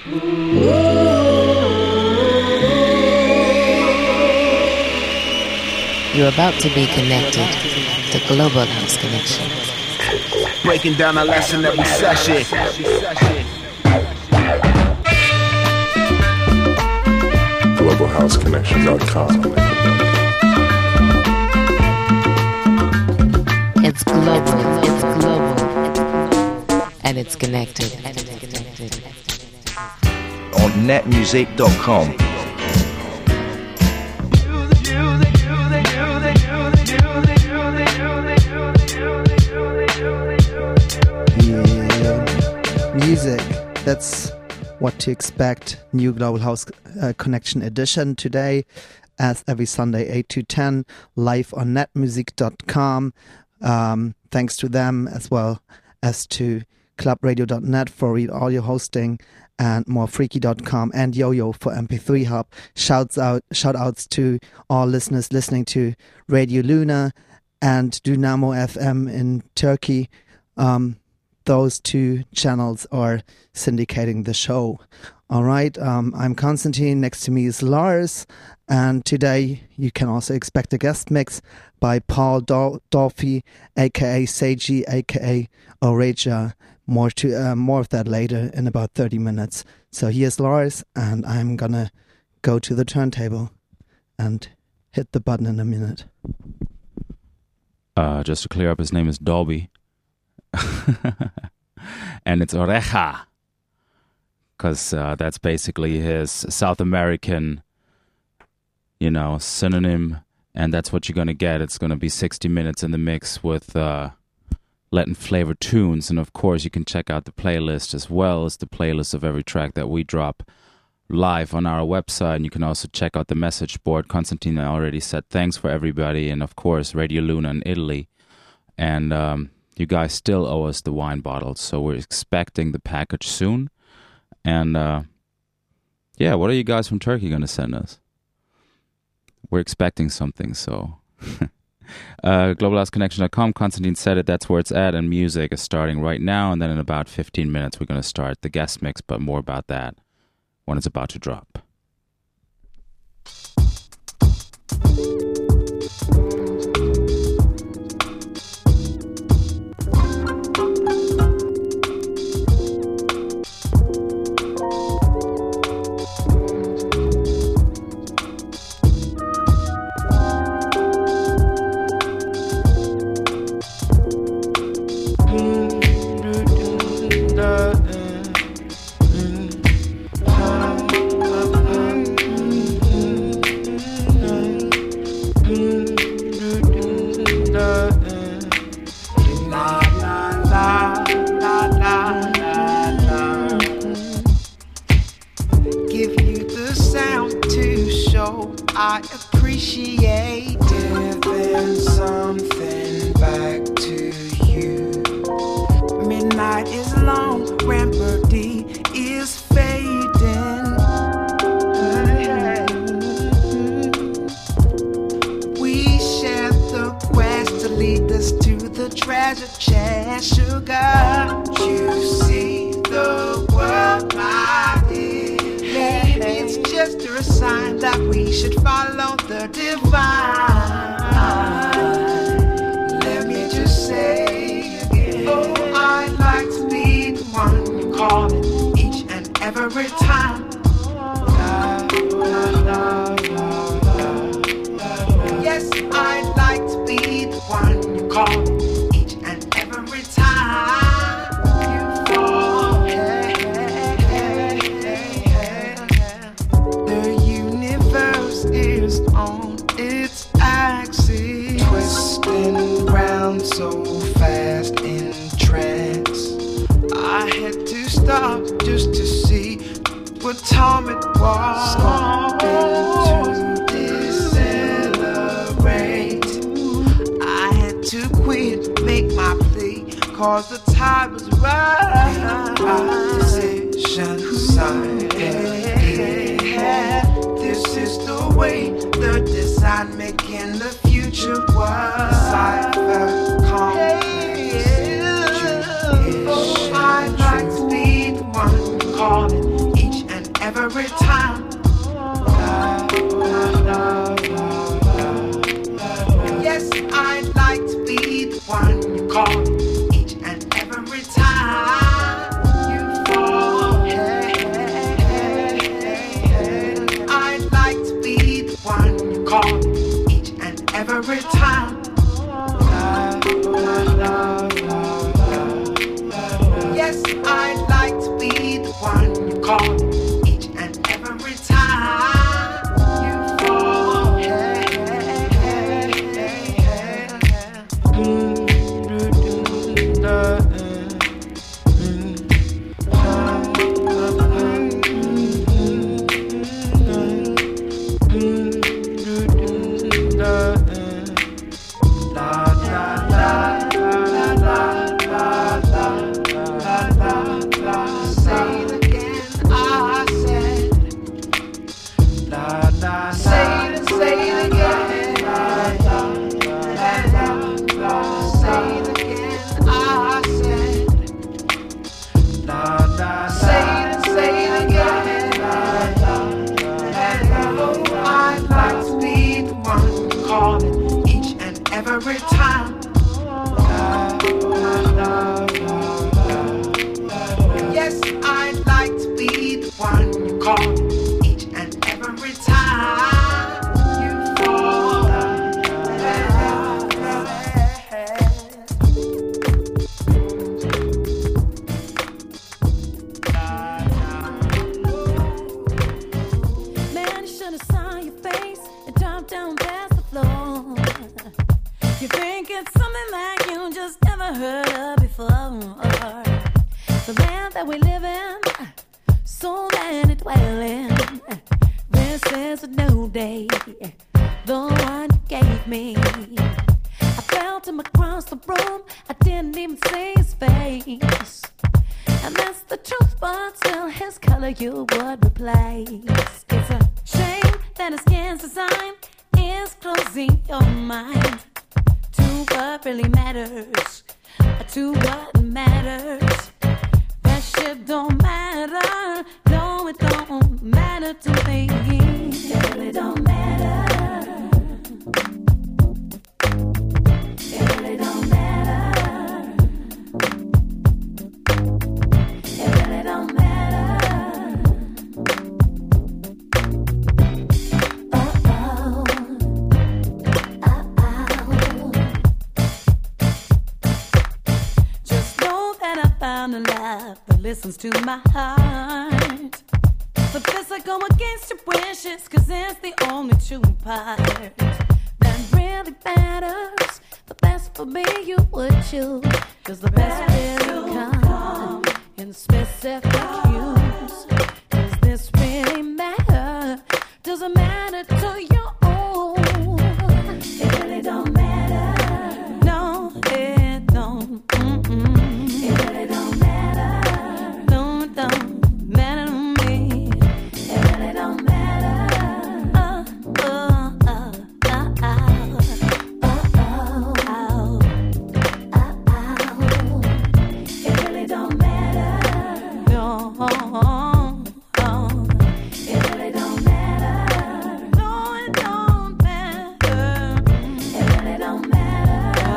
You're about to be connected to Global House Connection. Breaking down a lesson every session. GlobalHouseConnection.com. It's global, and it's connected. On netmusic.com. Music, that's what to expect. New Global House Connection edition today, as every Sunday 8 to 10, live on netmusic.com. Thanks to them as well as to clubradio.net for real audio hosting and morefreaky.com and YoYo for MP3 Hub. Shout outs to all listeners listening to Radio Luna and Dynamo FM in Turkey. Those two channels are syndicating the show. All right, I'm Konstantin. Next to me is Lars. And today you can also expect a guest mix by Paul Dolphy, a.k.a. Seiji, a.k.a. Oreja. More of that later in about 30 minutes. So here's Lars, and I'm going to go to the turntable and hit the button in a minute. Just to clear up, his name is Dolby. And it's Oreja, because that's basically his South American, synonym, and that's what you're going to get. It's going to be 60 minutes in the mix with Latin flavor tunes, and of course you can check out the playlist as well as the playlist of every track that we drop live on our website, and you can also check out the message board. Konstantin already said thanks for everybody, and of course Radio Luna in Italy, and you guys still owe us the wine bottles, so we're expecting the package soon. And what are you guys from Turkey going to send us? We're expecting something, so GlobalHouseConnection.com. Konstantin said it, that's where it's at, and music is starting right now, and then in about 15 minutes we're going to start the guest mix, but more about that when it's about to drop. I appreciate giving something back to you. Midnight is long, Ramparty is fading. We share the quest to lead us to the treasure chest. Sugar, you see the world, my dear. Maybe it's just a sign that we should follow the divine. Let me just say again, oh, I'd like to be the one you call it each and every time. Yes, I'd like to be the one you call it each and every time you fall. The universe is on its axis, twisting round so fast in trance. I had to stop just to see what time it was. Stopping to decelerate. I had to quit, make my plea, cause the tide was right. Decisions I had. This is the way the design making the future was. Cypher complex. Oh, I'd like to be the one calling each Yes, I'd like to be the one you call each and every time you fall. Hey, hey, hey, hey, hey. Every time. Yes, I'd like to be the one you call each and every time you fall. Man, you should have saw your face and dropped down past the floor. You think it's something that you just never heard of before. The land that we live in, so many dwell in. This is a new day, the one you gave me. I felt him across the room, I didn't even see his face. And that's the truth, but still his color you would replace. It's a shame that his skin's design is closing your mind to what really matters, to what matters. That shit don't matter, no it don't matter to me. It really don't matter. It really don't matter. It really don't matter. Found a love that listens to my heart. But this I go against your wishes, cause it's the only true part that really matters. The best for me you would choose, cause the best will come in specific cues. Does this really matter? Does it matter to you? It really don't matter. No, it don't. It really don't matter. No, it don't matter to me. It really don't matter. It really don't matter. No, it really don't matter. No, it don't matter. It really don't matter.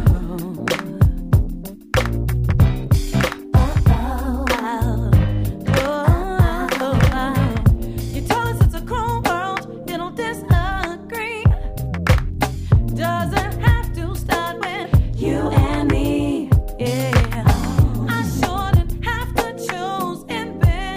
You told us it's a cruel world, you don't disagree. Doesn't have to start with you and me. Yeah, I shouldn't have to choose in vain.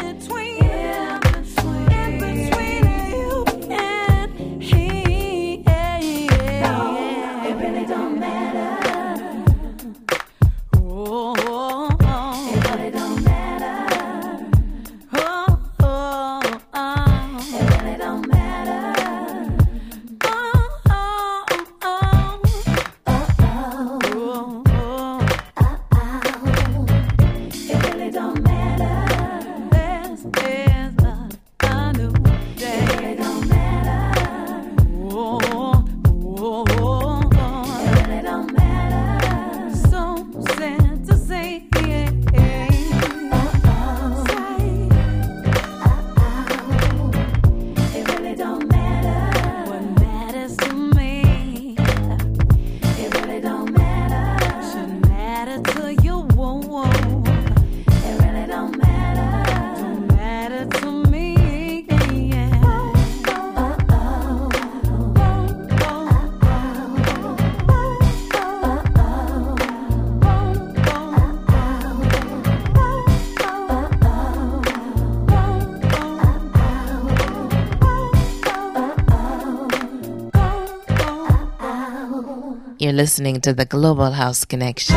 listening to the Global House Connection.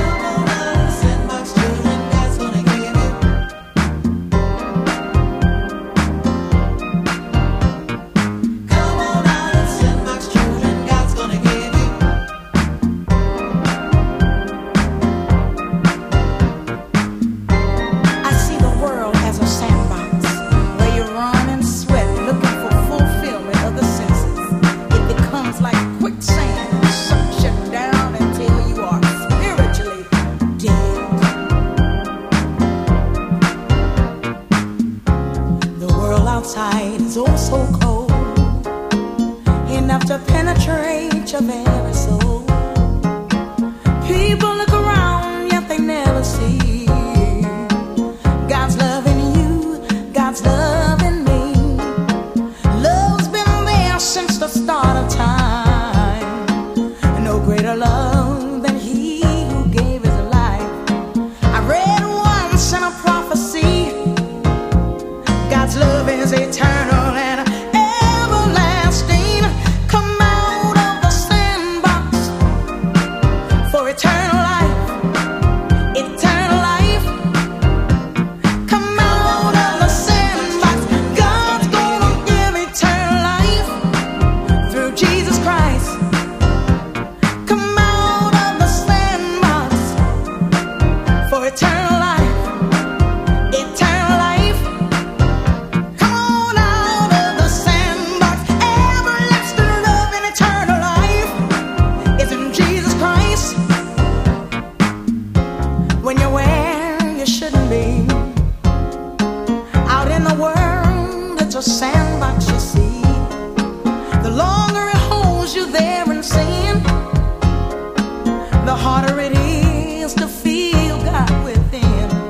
The harder it is to feel God within.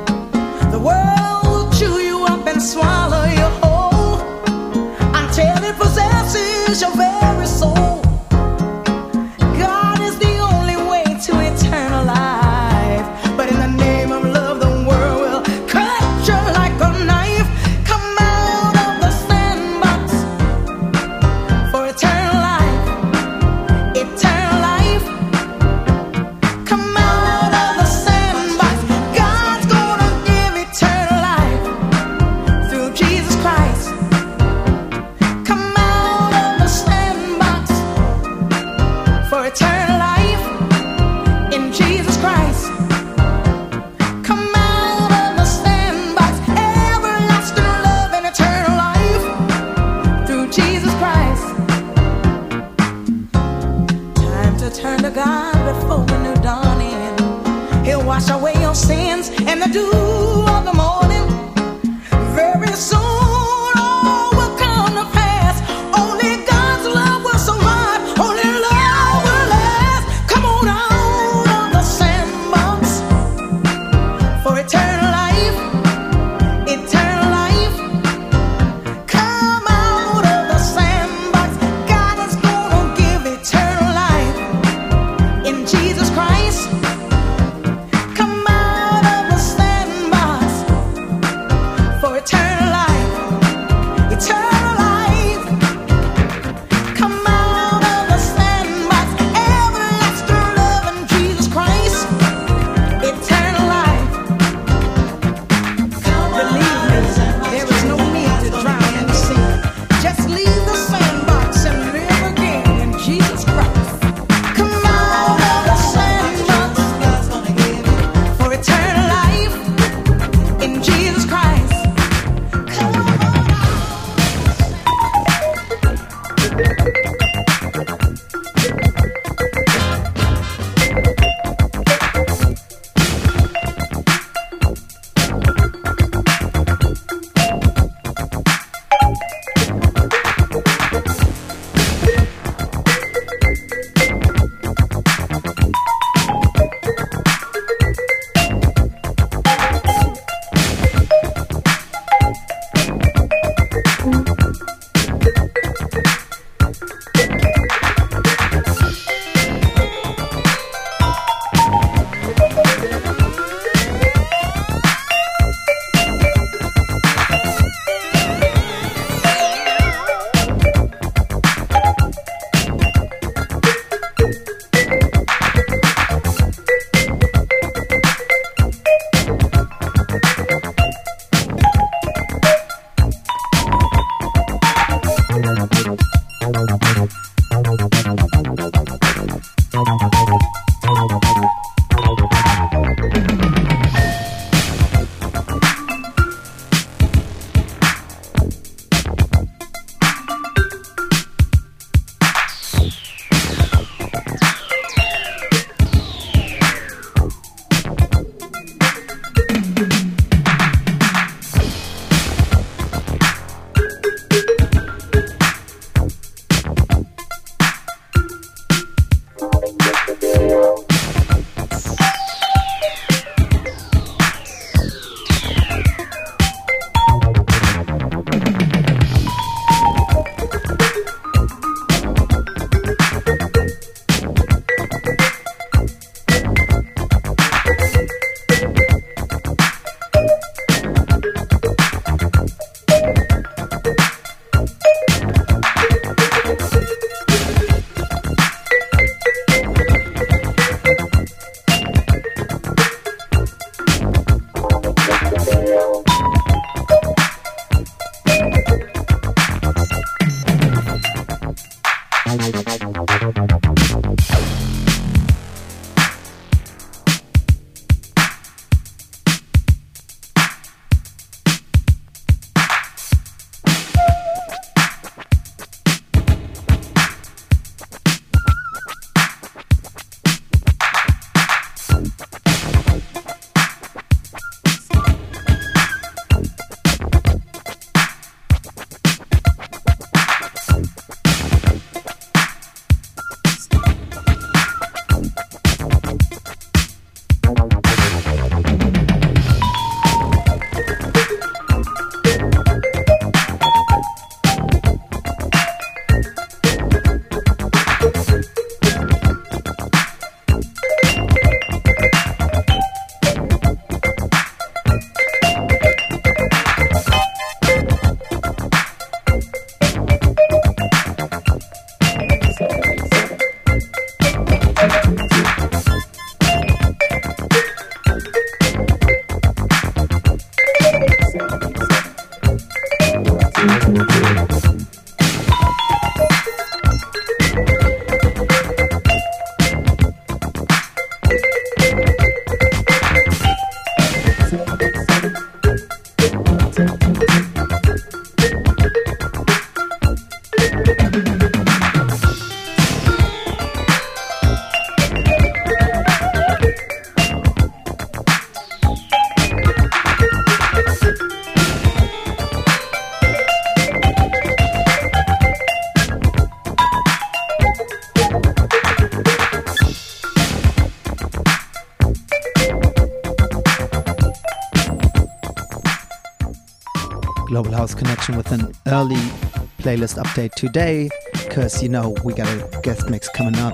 Global House Connection with an early playlist update today, because, you know, we got a guest mix coming up.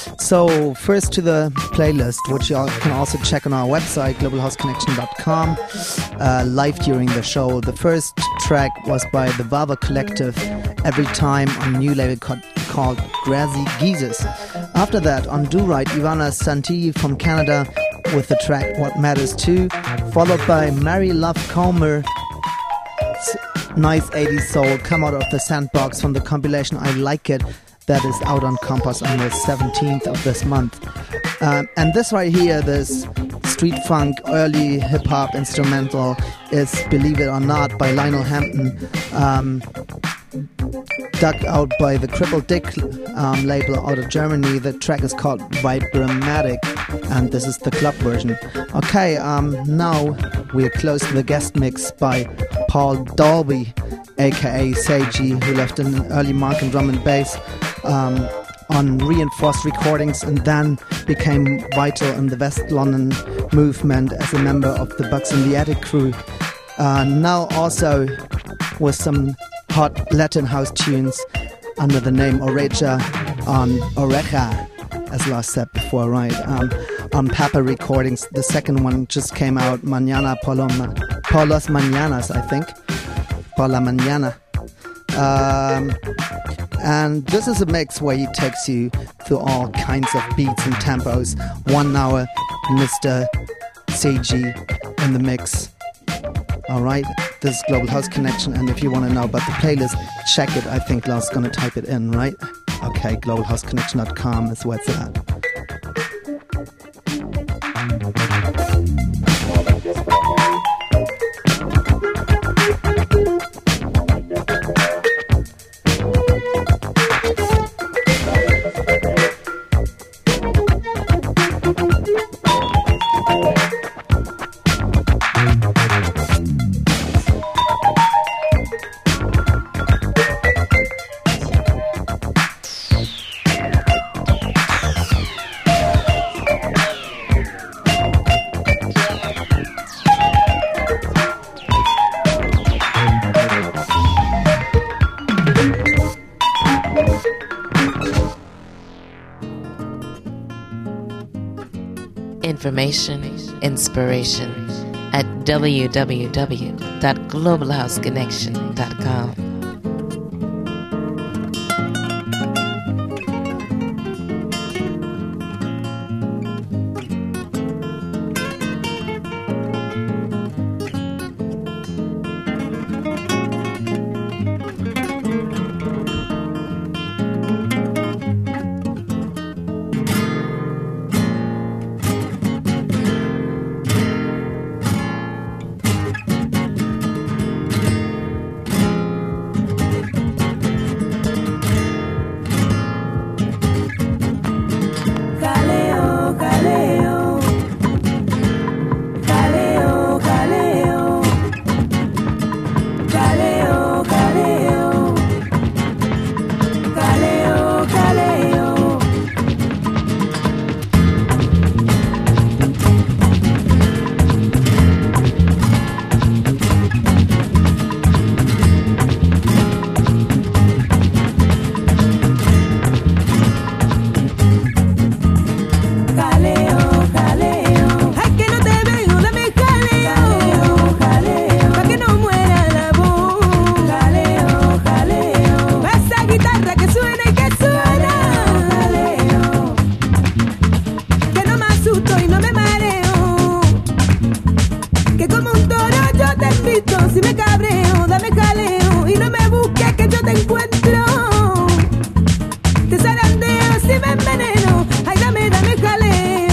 So first to the playlist, which you can also check on our website, globalhouseconnection.com, live during the show. The first track was by the Vava Collective, Every Time, on a new label called Grassy Geezers. After that, on Do Right, Ivana Santilli from Canada with the track What Matters Too, followed by Mary Love Comer, Nice 80s Soul, Come Out of the Sandbox, from the compilation I Like It, that is out on Compass on the 17th of this month. And this right here, this street funk, early hip-hop instrumental, is Believe It or Not by Lionel Hampton, dug out by the Crippled Dick label out of Germany. The track is called Vibramatic, and this is the club version. Okay, now we're close to the guest mix by Paul Dalby, aka Seiji, who left an early mark in drum and bass on Reinforced Recordings, and then became vital in the West London movement as a member of the Bugs in the Attic crew. Now also with some hot Latin house tunes under the name Oreja on Oreja, as Lars said before, right? On Papa Recordings. The second one just came out, Mañana por las Mañanas, I think. Por la Mañana. And this is a mix where he takes you through all kinds of beats and tempos. 1 hour, Mr. Seiji in the mix. Alright, this is Global House Connection, and if you want to know about the playlist, check it. I think Lars is going to type it in, right? Okay, globalhouseconnection.com is where it's at. Information, inspiration at www.globalhouseconnection.com. como un toro yo te invito. Si me cabreo, dame jaleo y no me busques que yo te encuentro. Te zarandeo si me enveneno. Ay, dame jaleo.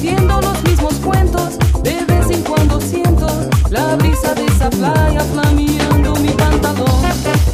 repitiendo los mismos cuentos. De vez en cuando siento la brisa de esa playa flameando mi pantalón.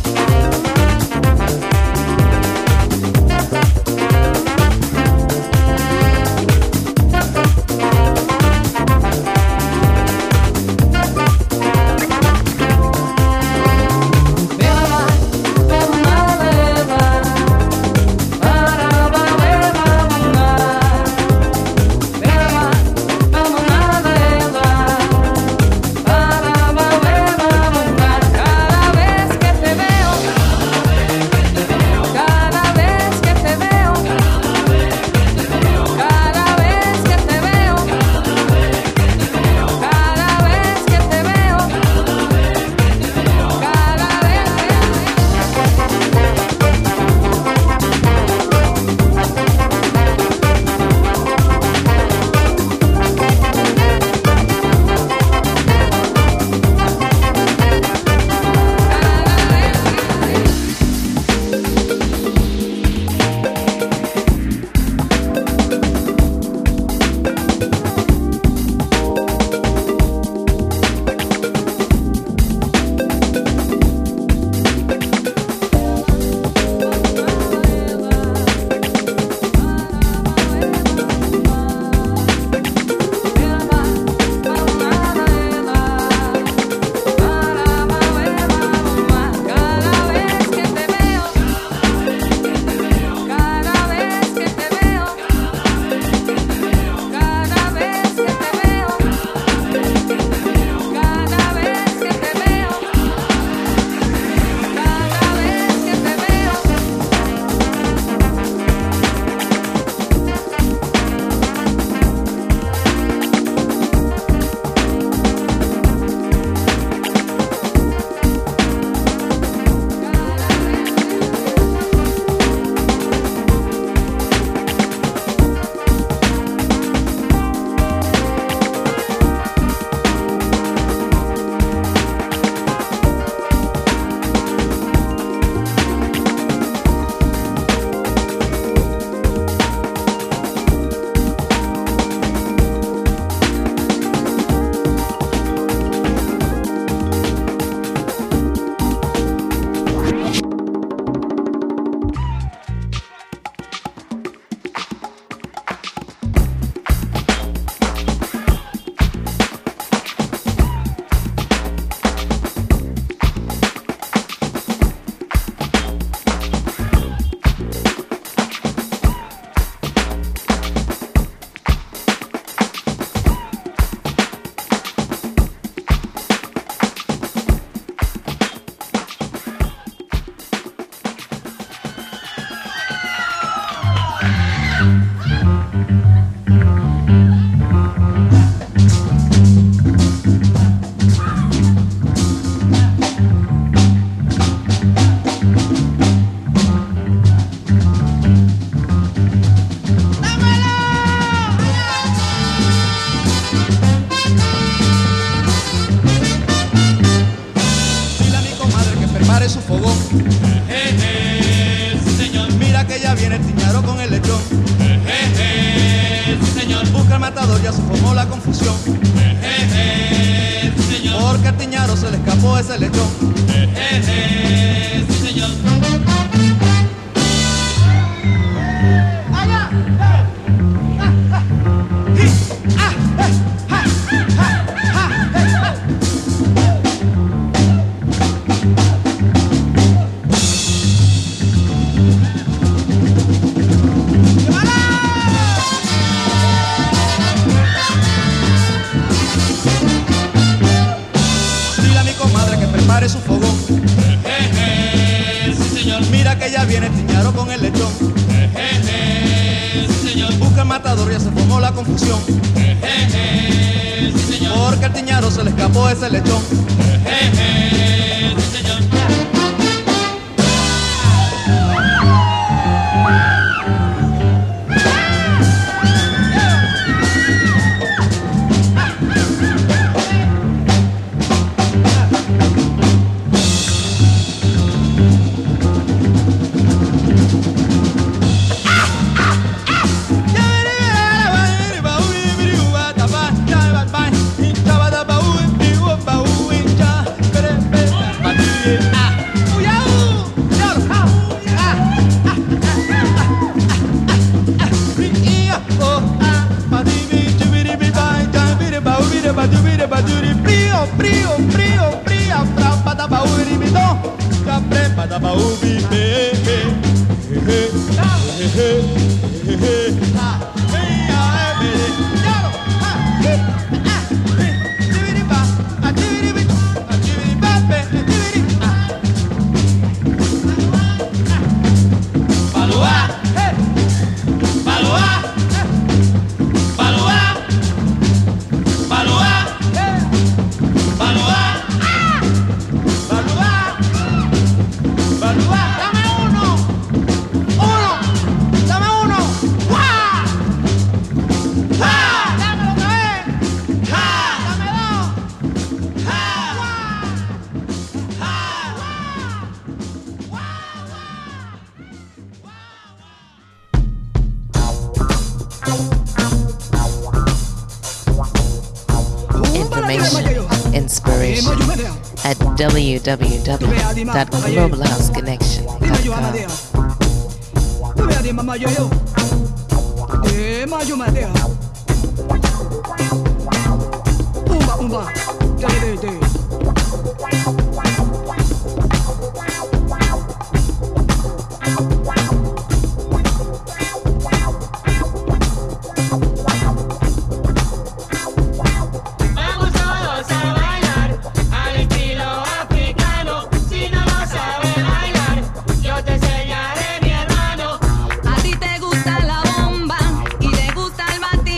matador ya se formó la confusión. Sí, señor. Porque al tiñaro se le escapó ese lechón. Sí, señor. Su fogón. Sí, señor. Mira que ya viene el tiñaro con el lechón. Sí, señor. Busca el matador, ya se formó la confusión. Sí, señor. Porque al tiñaro se le escapó ese lechón. Sí, señor. bajuri frio, frio, frio, fria, fra pataba uribito, capre pataba ubibe, Inspiration at www.globalhouseconnection.com. A ti te gusta la bomba y te gusta el bate.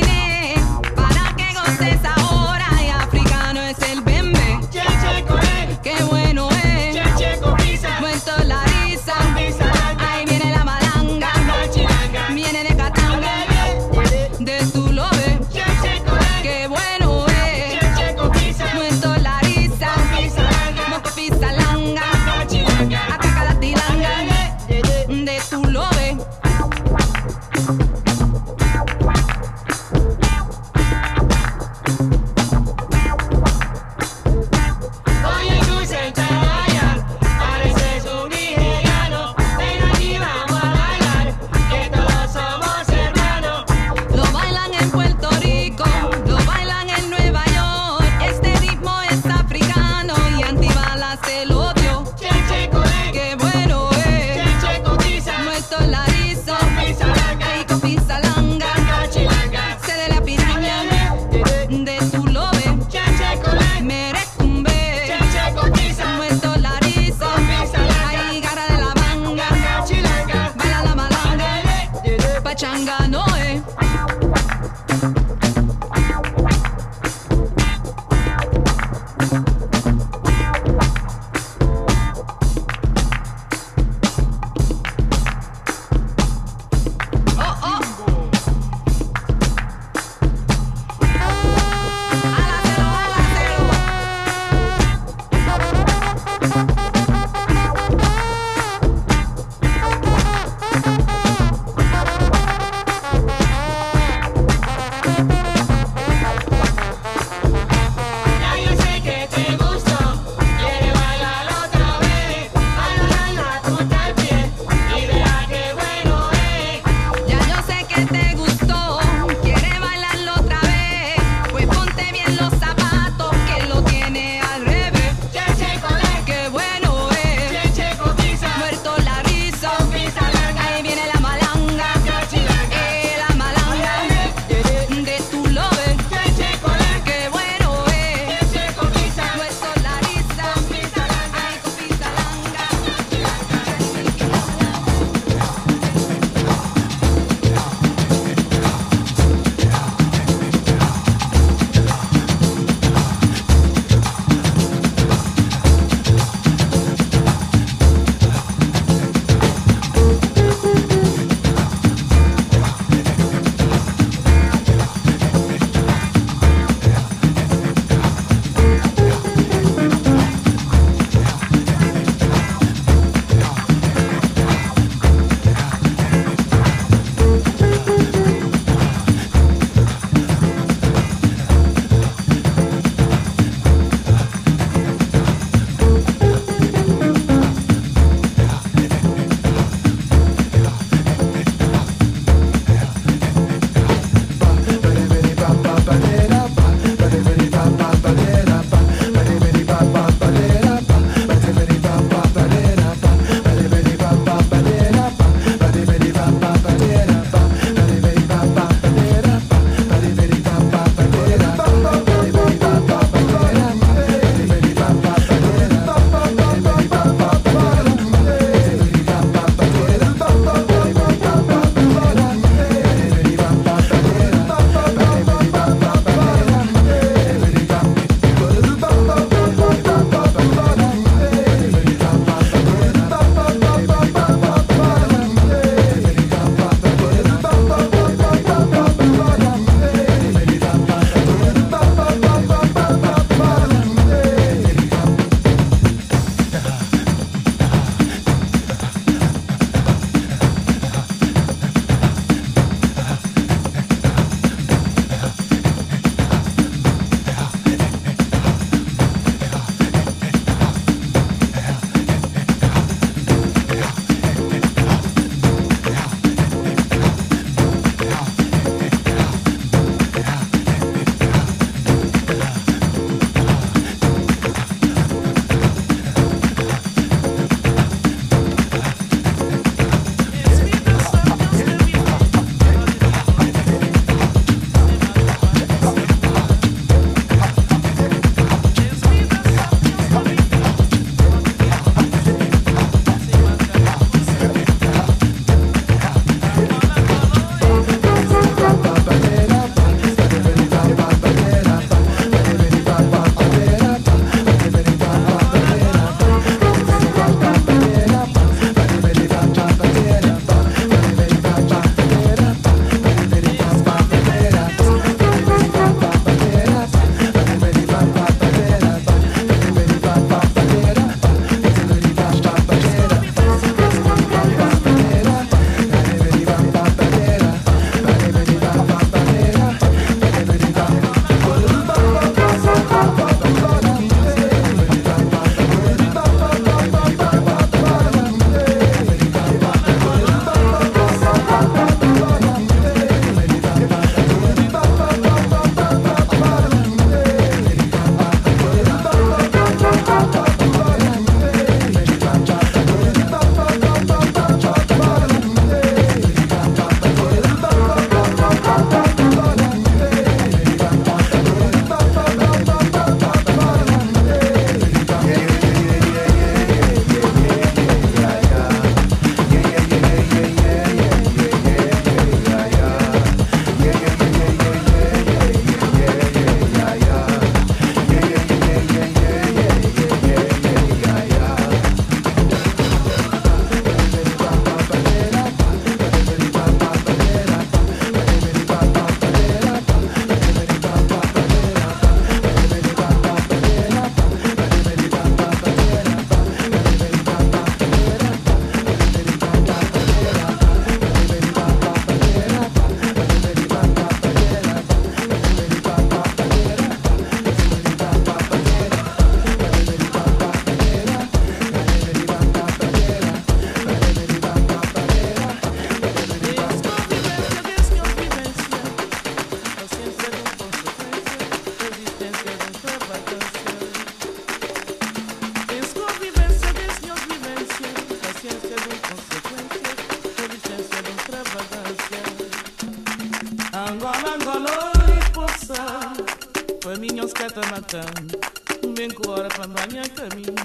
Angola expulsar, para mim os que tá matando, bem que hora para banhar caminho.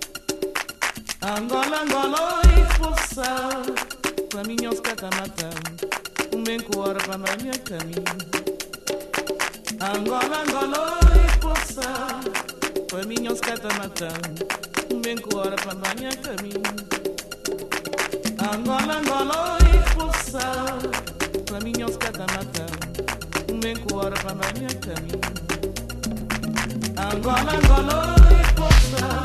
Angola expulsar, para mim os que tá matando, bem que hora para banhar caminho. Angola expulsar, para mim os que tá matando, bem que hora para banhar caminho. Angola expulsar, para mim os que tá matando, bem que hora para banhar caminho. Angola expulsar.